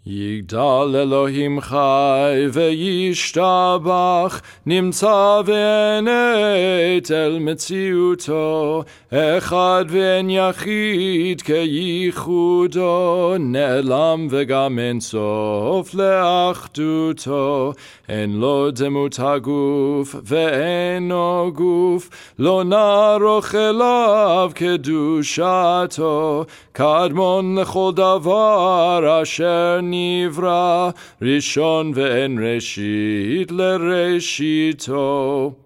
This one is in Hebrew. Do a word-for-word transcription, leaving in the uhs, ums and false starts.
יגדל אלוהים חי וישתבח, נמצא ואין אל מציאותו, אחד ואין יחיד כייחודו, נעלם וגם אין סוף לאחדותו, אין לו דמות הגוף ואינו גוף, לא נערוך אליו קדושתו, קדמון לכל דבר אשר נברא, ראשון ואין ראשית לראשיתו.